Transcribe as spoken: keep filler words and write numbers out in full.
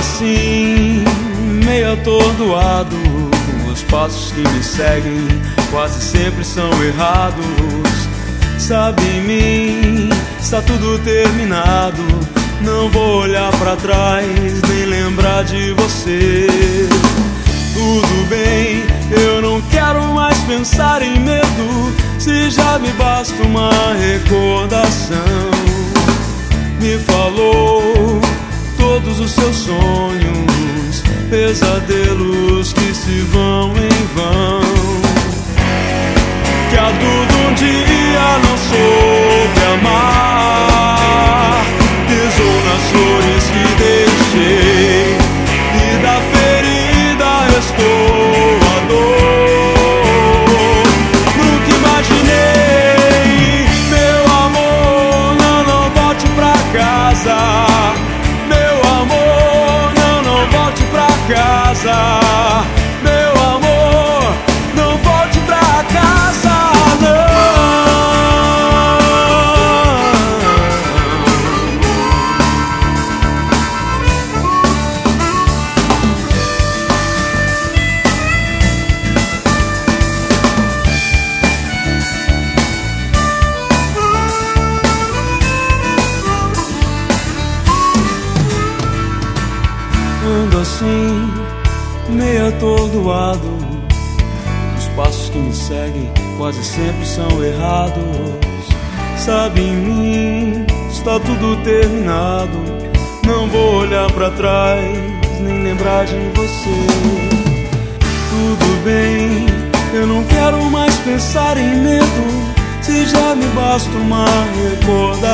assim, meio atordoado. Os passos que me seguem quase sempre são errados. Sabe, em mim está tudo terminado. Não vou olhar pra trás, nem lembrar de você. Tudo bem, eu não quero mais pensar em medo, se já me basta uma recordação. Me falou todos os seus sonhos, pesadelos que se vão em vão. Que a dúvida um dia não soube amar, pisou nas flores que deixei, e da ferida restou a dor. Nunca imaginei, meu amor, não, não volte pra casa. Meu amor, não, não volte pra casa. Meu amor, não volte pra casa, não. Ando assim, meio atordoado. Os passos que me seguem quase sempre são errados. Sabe, em mim está tudo terminado. Não vou olhar pra trás, nem lembrar de você. Tudo bem, eu não quero mais pensar em medo, se já me basta uma recordação.